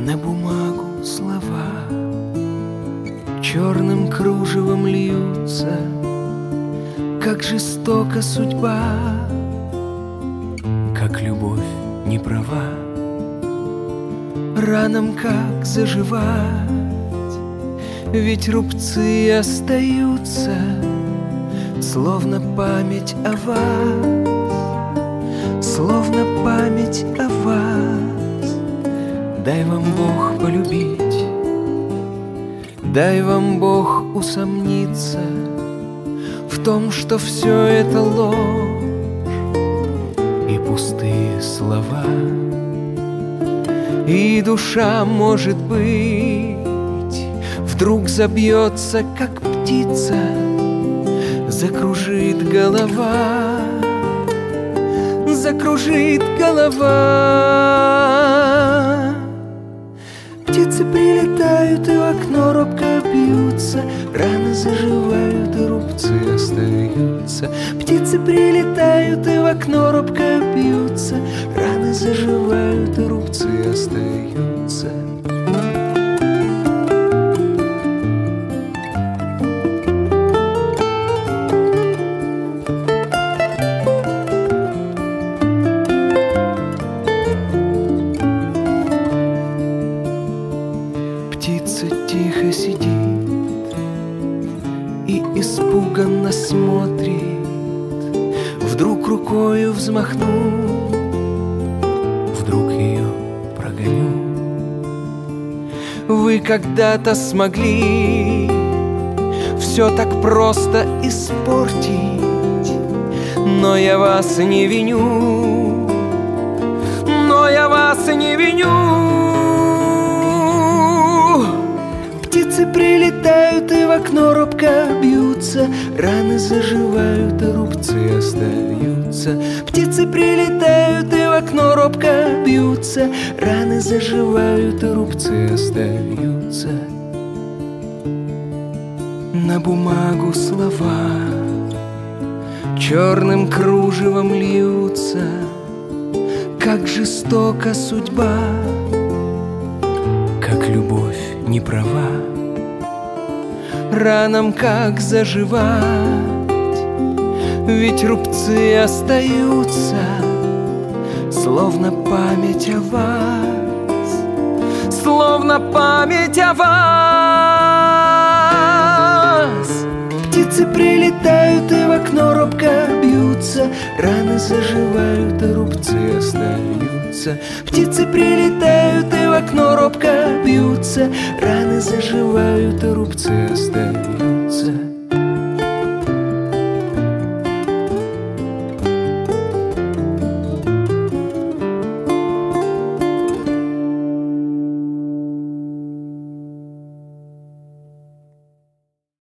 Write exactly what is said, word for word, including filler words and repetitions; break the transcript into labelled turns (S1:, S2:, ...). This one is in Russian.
S1: На бумагу слова черным кружевом льются, как жестока судьба, как любовь не права, ранам как заживать, ведь рубцы остаются, словно память о вас, словно память о вас. Дай вам Бог полюбить, дай вам Бог усомниться в том, что все это ложь и пустые слова. И душа, может быть, вдруг забьется, как птица, закружит голова, закружит голова. Птицы прилетают и в окно робко бьются, раны заживают и рубцы остаются. Птицы прилетают и в окно робко бьются, раны заживают и рубцы остаются. Птица тихо сидит и испуганно смотрит, вдруг рукою взмахну, вдруг ее прогоню. Вы когда-то смогли все так просто испортить, но я вас не виню, но я вас не виню. Птицы прилетают и в окно робко бьются, раны заживают, а рубцы остаются. Птицы прилетают и в окно робко бьются, раны заживают, а рубцы остаются. На бумагу слова черным кружевом льются, как жестока судьба, как любовь не права, ранам как заживать, ведь рубцы остаются, словно память о вас, словно память о вас. Птицы прилетают и в окно робко бьются, раны заживают, а рубцы остаются. Птицы прилетают и в окно робко бьются, раны заживают, а рубцы остаются.